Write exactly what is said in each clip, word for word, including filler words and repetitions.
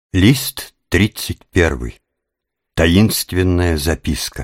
Лист тридцать первый. Таинственная записка.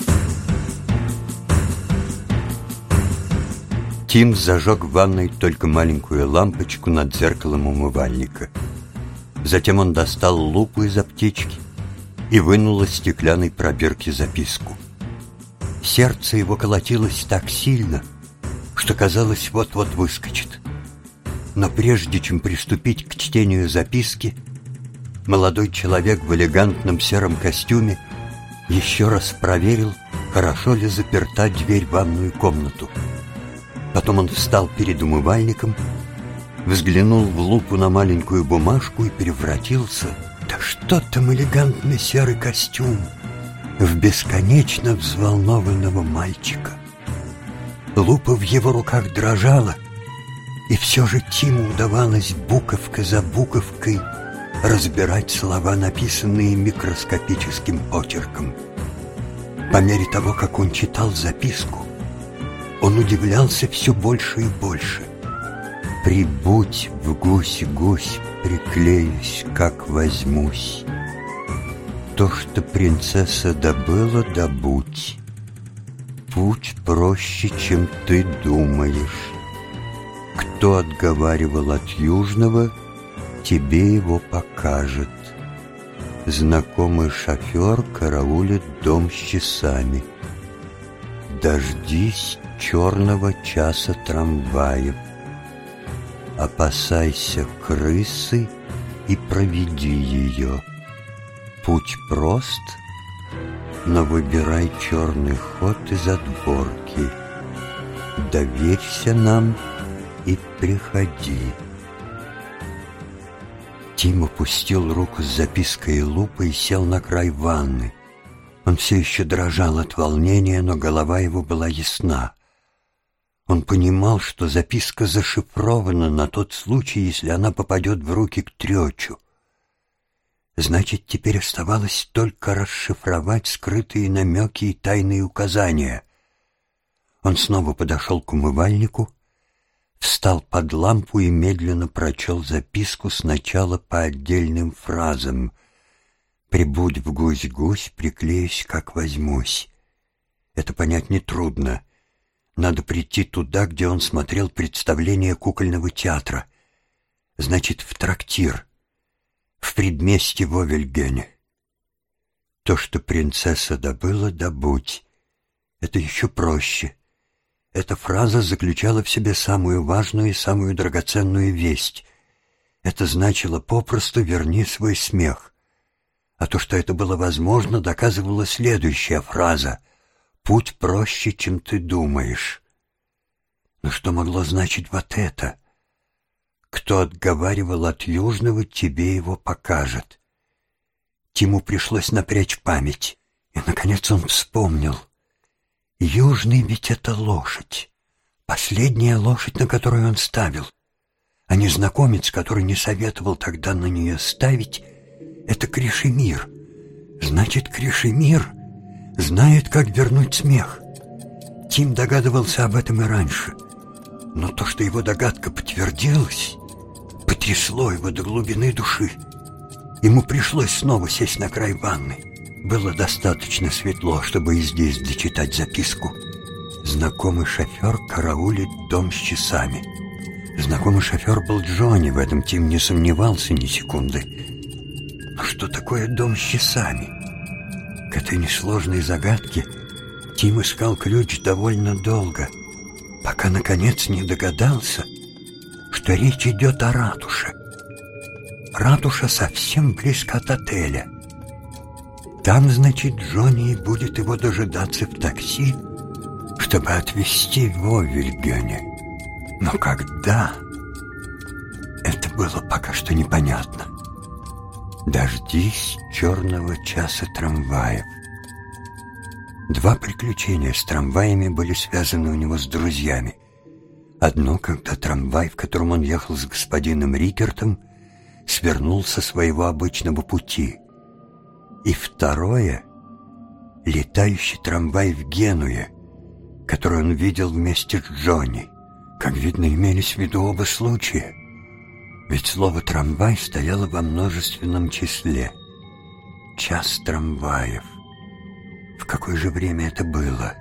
Тим зажег в ванной только маленькую лампочку над зеркалом умывальника. Затем он достал лупу из аптечки и вынул из стеклянной пробирки записку. Сердце его колотилось так сильно, что казалось, вот-вот выскочит. Но прежде чем приступить к чтению записки, молодой человек в элегантном сером костюме еще раз проверил, хорошо ли заперта дверь в ванную комнату. Потом он встал перед умывальником, взглянул в лупу на маленькую бумажку и превратился, да что там элегантный серый костюм, в бесконечно взволнованного мальчика. Лупа в его руках дрожала, и все же Тиму удавалось буковка за буковкой разбирать слова, написанные микроскопическим почерком. По мере того, как он читал записку, он удивлялся все больше и больше. «Прибудь в гусь-гусь, приклеюсь, как возьмусь. То, что принцесса добыла, добудь. Путь проще, чем ты думаешь. Кто отговаривал от южного, тебе его покажет. Знакомый шофер караулит дом с часами. Дождись черного часа трамваев. Опасайся крысы и проведи ее. Путь прост, но выбирай черный ход из отборки. Доверься нам и приходи». Тим опустил руку с запиской и лупой и сел на край ванны. Он все еще дрожал от волнения, но голова его была ясна. Он понимал, что записка зашифрована на тот случай, если она попадет в руки к Трёчу. Значит, теперь оставалось только расшифровать скрытые намеки и тайные указания. Он снова подошел к умывальнику, встал под лампу и медленно прочел записку сначала по отдельным фразам. «Прибудь в гусь-гусь, приклеюсь, как возьмусь». Это понять нетрудно. Надо прийти туда, где он смотрел представление кукольного театра. Значит, в трактир, в предместье Вовельгене. То, что принцесса добыла, добудь. Это еще проще. Эта фраза заключала в себе самую важную и самую драгоценную весть. Это значило попросту «верни свой смех». А то, что это было возможно, доказывала следующая фраза «путь проще, чем ты думаешь». Но что могло значить вот это? «Кто отговаривал от южного, тебе его покажет». Тиму пришлось напрячь память, и, наконец, он вспомнил. Южный ведь это лошадь, последняя лошадь, на которую он ставил. А незнакомец, который не советовал тогда на нее ставить, это Кришемир. Значит, Кришемир знает, как вернуть смех. Тим догадывался об этом и раньше. Но то, что его догадка подтвердилась, потрясло его до глубины души. Ему пришлось снова сесть на край ванны. Было достаточно светло, чтобы и здесь дочитать записку. Знакомый шофер караулит дом с часами. Знакомый шофер был Джонни, в этом Тим не сомневался ни секунды. Но что такое дом с часами? К этой несложной загадке Тим искал ключ довольно долго, пока, наконец, не догадался, что речь идет о ратуше. Ратуша совсем близко от отеля. Там, значит, Джонни будет его дожидаться в такси, чтобы отвезти в Вовельгене. Но когда? Это было пока что непонятно. Дождись черного часа трамваев. Два приключения с трамваями были связаны у него с друзьями. Одно, когда трамвай, в котором он ехал с господином Рикертом, свернул со своего обычного пути. И второе — летающий трамвай в Генуе, который он видел вместе с Джонни. Как видно, имелись в виду оба случая. Ведь слово «трамвай» стояло во множественном числе. Час трамваев. В какое же время это было?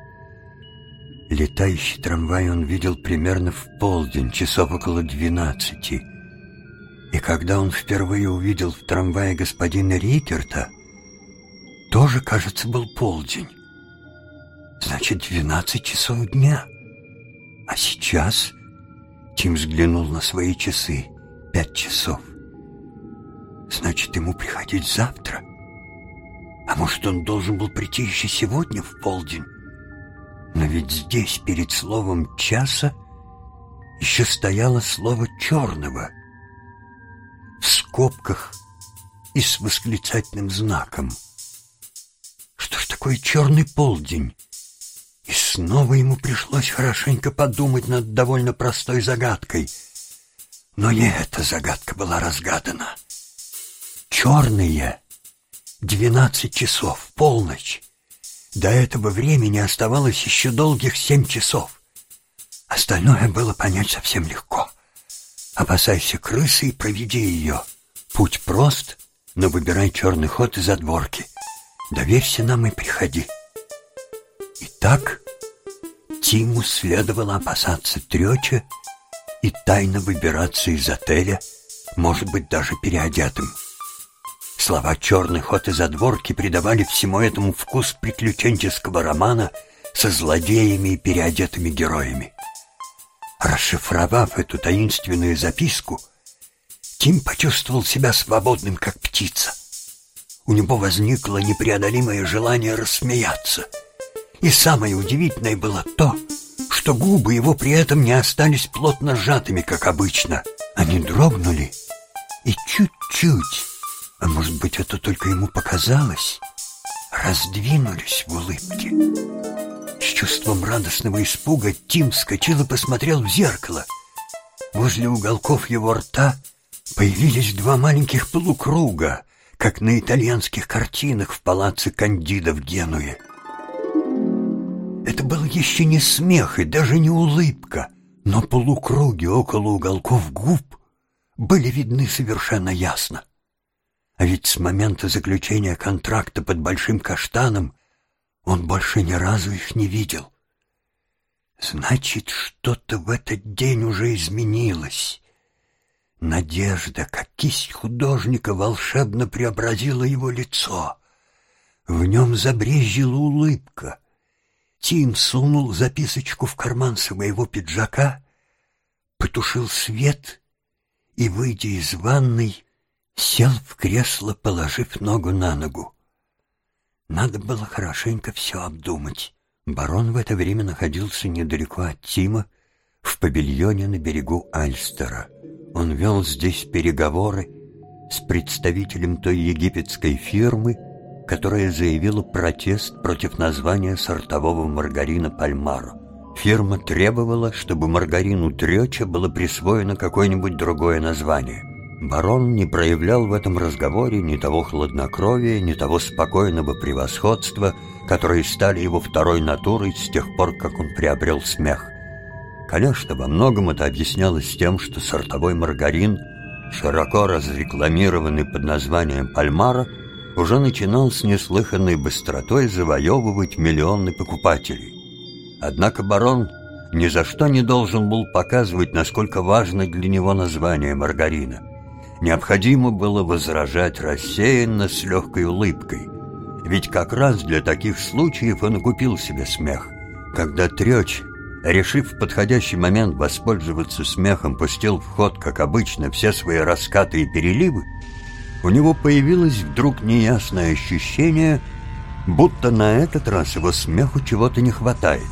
Летающий трамвай он видел примерно в полдень, часов около двенадцати. И когда он впервые увидел в трамвае господина Рикерта, тоже, кажется, был полдень. Значит, двенадцать часов дня. А сейчас Тим взглянул на свои часы. Пять часов. Значит, ему приходить завтра? А может, он должен был прийти еще сегодня в полдень? Но ведь здесь, перед словом «часа», еще стояло слово «черного» в скобках и с восклицательным знаком. Что ж такое черный полдень? И снова ему пришлось хорошенько подумать над довольно простой загадкой. Но и эта загадка была разгадана. Черные — двенадцать часов, полночь. До этого времени оставалось еще долгих семь часов. Остальное было понять совсем легко. Опасайся крысы и проведи ее. Путь прост, но выбирай черный ход из задворки. Доверься нам и приходи. Итак, Тиму следовало опасаться трёча и тайно выбираться из отеля, может быть, даже переодетым. Слова «черный ход» и «задворки» придавали всему этому вкус приключенческого романа со злодеями и переодетыми героями. Расшифровав эту таинственную записку, Тим почувствовал себя свободным, как птица. У него возникло непреодолимое желание рассмеяться. И самое удивительное было то, что губы его при этом не остались плотно сжатыми, как обычно. Они дрогнули и чуть-чуть, а может быть, это только ему показалось, раздвинулись в улыбке. С чувством радостного испуга Тим вскочил и посмотрел в зеркало. Возле уголков его рта появились два маленьких полукруга, как на итальянских картинах в палаццо Кандида в Генуе. Это был еще не смех и даже не улыбка, но полукруги около уголков губ были видны совершенно ясно. А ведь с момента заключения контракта под Большим Каштаном он больше ни разу их не видел. Значит, что-то в этот день уже изменилось. Надежда, как кисть художника, волшебно преобразила его лицо. В нем забрезжила улыбка. Тим сунул записочку в карман своего пиджака, потушил свет и, выйдя из ванной, сел в кресло, положив ногу на ногу. Надо было хорошенько все обдумать. Барон в это время находился недалеко от Тима, в павильоне на берегу Альстера. Он вел здесь переговоры с представителем той египетской фирмы, которая заявила протест против названия сортового маргарина «Пальмар». Фирма требовала, чтобы маргарину трёча было присвоено какое-нибудь другое название. Барон не проявлял в этом разговоре ни того хладнокровия, ни того спокойного превосходства, которые стали его второй натурой с тех пор, как он приобрел смех. Конечно, во многом это объяснялось тем, что сортовой маргарин, широко разрекламированный под названием «Пальмара», уже начинал с неслыханной быстротой завоевывать миллионы покупателей. Однако барон ни за что не должен был показывать, насколько важно для него название маргарина. Необходимо было возражать рассеянно с легкой улыбкой, ведь как раз для таких случаев он и купил себе смех. Когда трёч, решив в подходящий момент воспользоваться смехом, пустил в ход, как обычно, все свои раскаты и переливы, у него появилось вдруг неясное ощущение, будто на этот раз его смеху чего-то не хватает.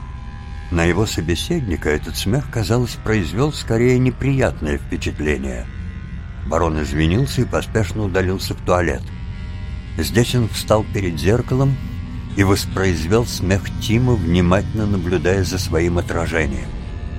На его собеседника этот смех, казалось, произвел скорее неприятное впечатление. Барон извинился и поспешно удалился в туалет. Здесь он встал перед зеркалом и воспроизвел смех Тима, внимательно наблюдая за своим отражением.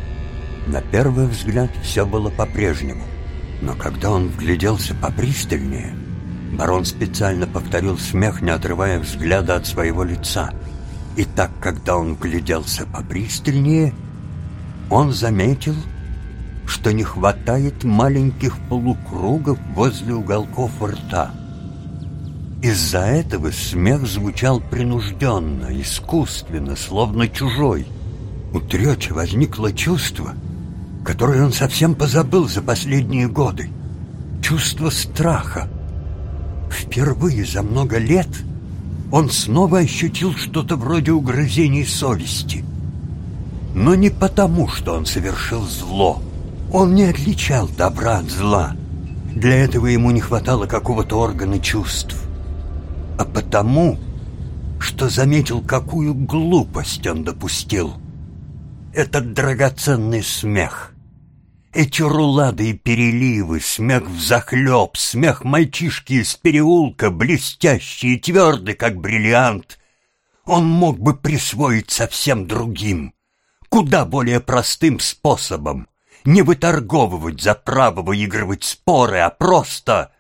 На первый взгляд все было по-прежнему, но когда он вгляделся попристальнее, барон специально повторил смех, не отрывая взгляда от своего лица. И так, когда он вгляделся попристальнее, он заметил, что не хватает маленьких полукругов возле уголков рта. Из-за этого смех звучал принужденно, искусственно, словно чужой. У Трёча возникло чувство, которое он совсем позабыл за последние годы. Чувство страха. Впервые за много лет он снова ощутил что-то вроде угрызений совести. Но не потому, что он совершил зло. Он не отличал добра от зла. Для этого ему не хватало какого-то органа чувств. А потому, что заметил, какую глупость он допустил. Этот драгоценный смех, эти рулады и переливы, смех взахлеб, смех мальчишки из переулка, блестящий и твердый, как бриллиант, он мог бы присвоить совсем другим, куда более простым способом, не выторговывать за право выигрывать споры, а просто...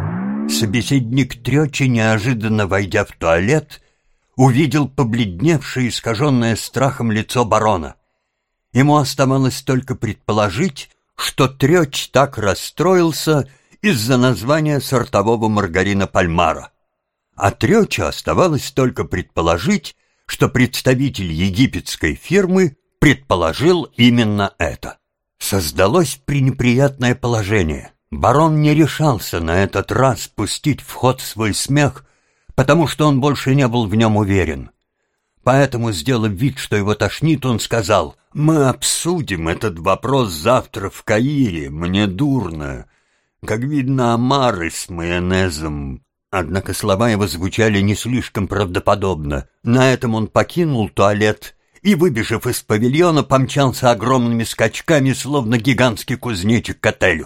Собеседник Трёча, неожиданно войдя в туалет, увидел побледневшее, искаженное страхом лицо барона. Ему оставалось только предположить, что Трёч так расстроился из-за названия сортового маргарина Пальмара. А Трёчу оставалось только предположить, что представитель египетской фирмы предположил именно это. Создалось пренеприятное положение. Барон не решался на этот раз пустить в ход свой смех, потому что он больше не был в нем уверен. Поэтому, сделав вид, что его тошнит, он сказал: «Мы обсудим этот вопрос завтра в Каире, мне дурно. Как видно, омары с майонезом». Однако слова его звучали не слишком правдоподобно. На этом он покинул туалет и, выбежав из павильона, помчался огромными скачками, словно гигантский кузнечик к отелю.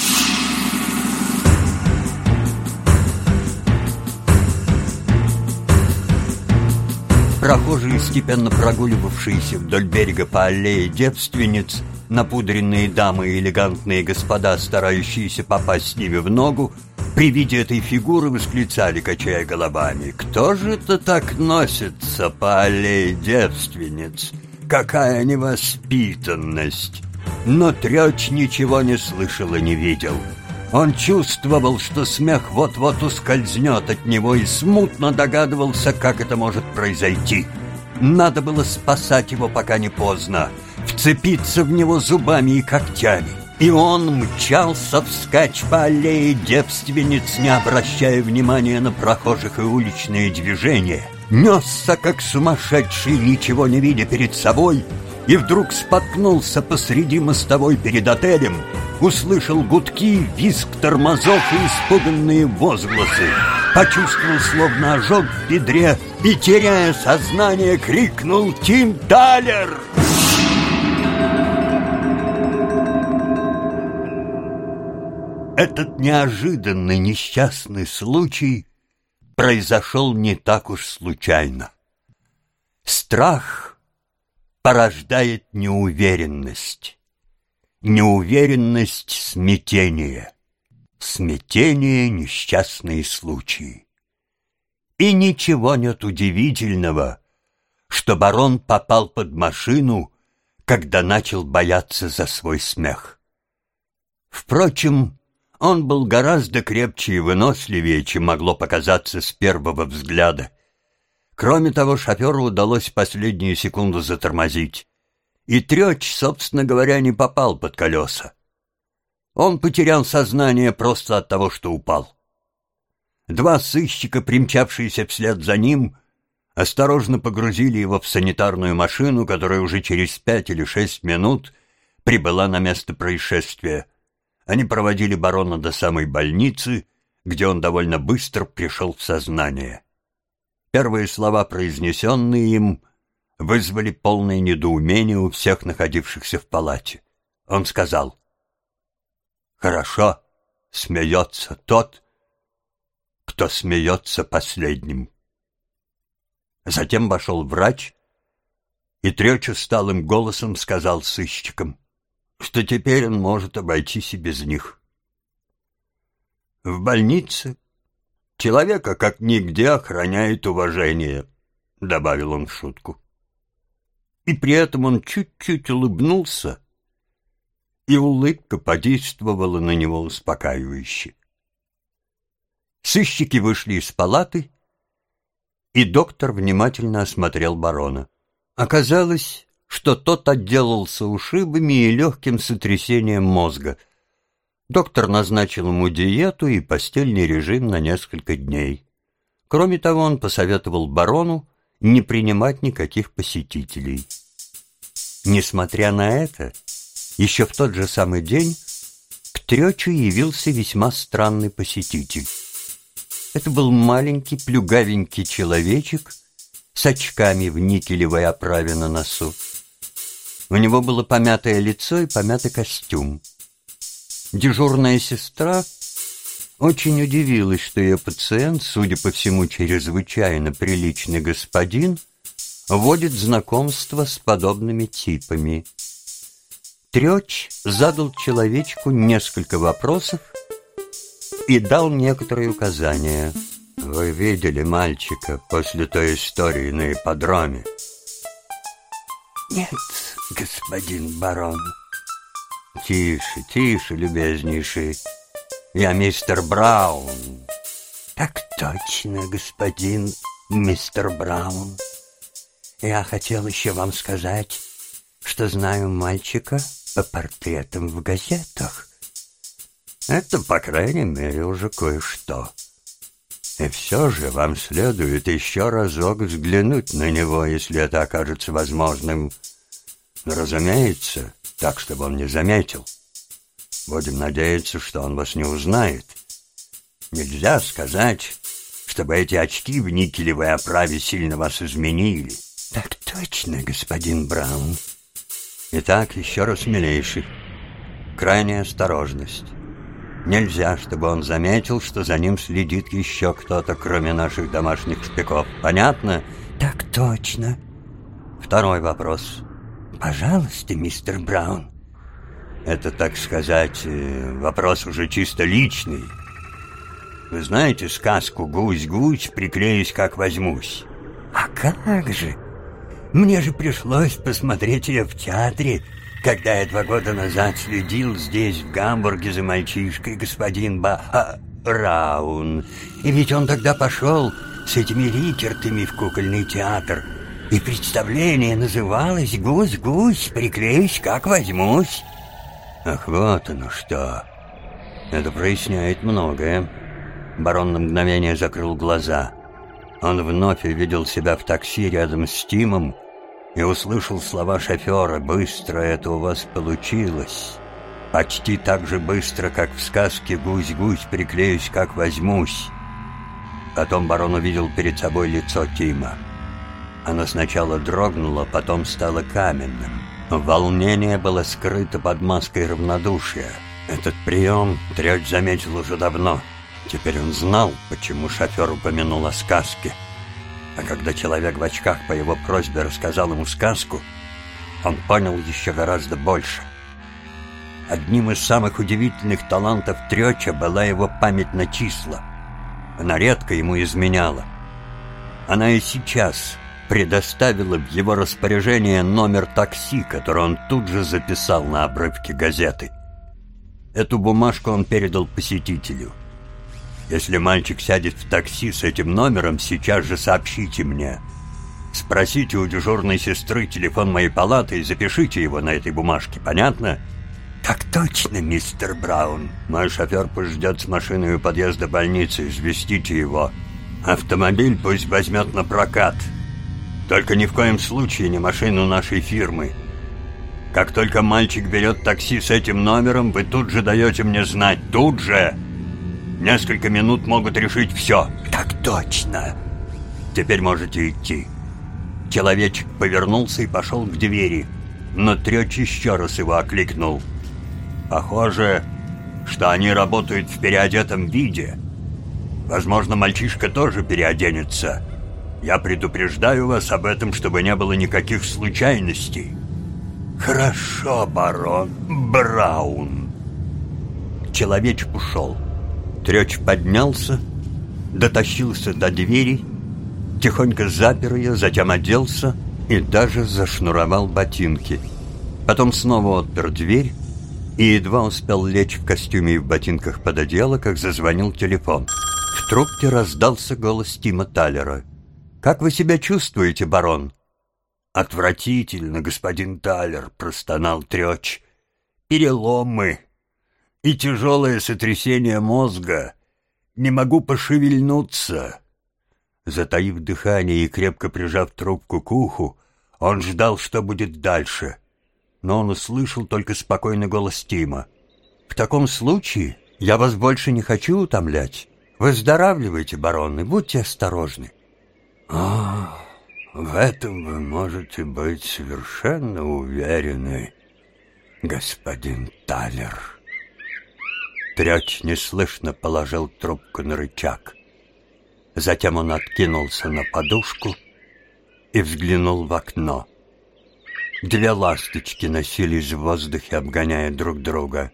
Прохожие, степенно прогуливавшиеся вдоль берега по аллее девственниц, напудренные дамы и элегантные господа, старающиеся попасть с ними в ногу, при виде этой фигуры восклицали, качая головами: «Кто же это так носится по аллее девственниц? Какая невоспитанность!» Но Трёч ничего не слышал и не видел. Он чувствовал, что смех вот-вот ускользнет от него, и смутно догадывался, как это может произойти. Надо было спасать его, пока не поздно, вцепиться в него зубами и когтями. И он мчался вскачь по аллее девственниц, не обращая внимания на прохожих и уличные движения. Несся, как сумасшедший, ничего не видя перед собой, и вдруг споткнулся посреди мостовой перед отелем, услышал гудки, визг тормозов и испуганные возгласы, почувствовал словно ожог в бедре и, теряя сознание, крикнул: «Тим Талер!» Этот неожиданный несчастный случай произошел не так уж случайно. Страх порождает неуверенность. Неуверенность — смятение. Смятение — несчастные случаи. И ничего нет удивительного, что барон попал под машину, когда начал бояться за свой смех. Впрочем, он был гораздо крепче и выносливее, чем могло показаться с первого взгляда. Кроме того, шоферу удалось в последнюю секунду затормозить, и Трёч, собственно говоря, не попал под колеса. Он потерял сознание просто от того, что упал. Два сыщика, примчавшиеся вслед за ним, осторожно погрузили его в санитарную машину, которая уже через пять или шесть минут прибыла на место происшествия. Они проводили барона до самой больницы, где он довольно быстро пришел в сознание. Первые слова, произнесенные им, вызвали полное недоумение у всех находившихся в палате. Он сказал: «Хорошо смеется тот, кто смеется последним». Затем вошел врач, и Трёч усталым голосом сказал сыщикам, что теперь он может обойтись и без них. В больнице человека как нигде охраняет уважение, — добавил он в шутку. И при этом он чуть-чуть улыбнулся и улыбка подействовала на него успокаивающе. Сыщики вышли из палаты, и доктор внимательно осмотрел барона. Оказалось, что тот отделался ушибами и легким сотрясением мозга. Доктор назначил ему диету и постельный режим на несколько дней. Кроме того, он посоветовал барону не принимать никаких посетителей. Несмотря на это, еще в тот же самый день к Трёчу явился весьма странный посетитель. Это был маленький плюгавенький человечек с очками в никелевой оправе на носу. У него было помятое лицо и помятый костюм. Дежурная сестра очень удивилась, что ее пациент, судя по всему, чрезвычайно приличный господин, вводит знакомство с подобными типами. Трёч задал человечку несколько вопросов и дал некоторые указания. «Вы видели мальчика после той истории на ипподроме?» «Нет, господин барон». «Тише, тише, любезнейший. Я мистер Браун». «Так точно, господин мистер Браун. Я хотел еще вам сказать, что знаю мальчика по портретам в газетах». «Это, по крайней мере, уже кое-что. И все же вам следует еще разок взглянуть на него, если это окажется возможным. Но, разумеется, так, чтобы он не заметил. Будем надеяться, что он вас не узнает. Нельзя сказать, чтобы эти очки в никелевой оправе сильно вас изменили». «Так точно, господин Браун». «Итак, еще раз, милейший, крайняя осторожность. Нельзя, чтобы он заметил, что за ним следит еще кто-то, кроме наших домашних шпиков. Понятно?» «Так точно». Второй вопрос. «Пожалуйста, мистер Браун». Это, так сказать, вопрос уже чисто личный. Вы знаете сказку «Гусь-гусь, приклеюсь, как возьмусь»? «А как же! Мне же пришлось посмотреть ее в театре, когда я два года назад следил здесь, в Гамбурге, за мальчишкой, господин Ба... Браун. И ведь он тогда пошел с этими рикертами в кукольный театр, и представление называлось «Гусь-гусь, приклеюсь, как возьмусь». Ах, вот оно что. Это проясняет многое. Барон на мгновение закрыл глаза. Он вновь увидел себя в такси рядом с Тимом и услышал слова шофера: «Быстро это у вас получилось». Почти так же быстро, как в сказке «Гусь-гусь, приклеюсь, как возьмусь». Потом барон увидел перед собой лицо Тима. Оно сначала дрогнуло, потом стало каменным. Волнение было скрыто под маской равнодушия. Этот прием Трёч заметил уже давно. Теперь он знал, почему шофер упомянул о сказке. А когда человек в очках по его просьбе рассказал ему сказку, он понял еще гораздо больше. Одним из самых удивительных талантов Трёча была его память на числа. Она редко ему изменяла. Она и сейчас предоставила в его распоряжение номер такси, который он тут же записал на обрывке газеты. Эту бумажку он передал посетителю. «Если мальчик сядет в такси с этим номером, сейчас же сообщите мне. Спросите у дежурной сестры телефон моей палаты и запишите его на этой бумажке. Понятно?» «Так точно, мистер Браун». «Мой шофер пусть ждет с машиной у подъезда больницы. Известите его. Автомобиль пусть возьмет на прокат. Только ни в коем случае не машину нашей фирмы. Как только мальчик берет такси с этим номером, вы тут же даете мне знать. Тут же! Несколько минут могут решить все». «Так точно». «Теперь можете идти». Человечек повернулся и пошел к двери, но Трёч еще раз его окликнул. «Похоже, что они работают в переодетом виде. Возможно, мальчишка тоже переоденется. Я предупреждаю вас об этом, чтобы не было никаких случайностей». «Хорошо, барон Браун». Человечек ушел. Трёч поднялся, дотащился до двери, тихонько запер ее, затем оделся и даже зашнуровал ботинки. Потом снова отпер дверь и едва успел лечь в костюме и в ботинках под одеяло, как зазвонил телефон. В трубке раздался голос Тима Талера. «Как вы себя чувствуете, барон?» «Отвратительно, господин Талер», — простонал Трёч. «Переломы и тяжелое сотрясение мозга. Не могу пошевельнуться». Затаив дыхание и крепко прижав трубку к уху, он ждал, что будет дальше. Но он услышал только спокойный голос Тима. «В таком случае я вас больше не хочу утомлять. Выздоравливайте, барон, и будьте осторожны». «О, в этом вы можете быть совершенно уверены, господин Талер». Трёч неслышно положил трубку на рычаг. Затем он откинулся на подушку и взглянул в окно. Две ласточки носились в воздухе, обгоняя друг друга.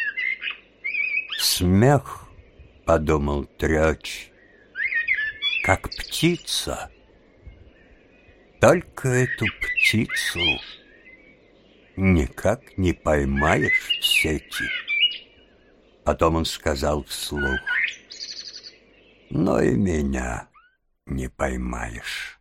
«Смех», — подумал Трёч, — «как птица. Только эту птицу никак не поймаешь в сети». Потом он сказал вслух: «Но и меня не поймаешь».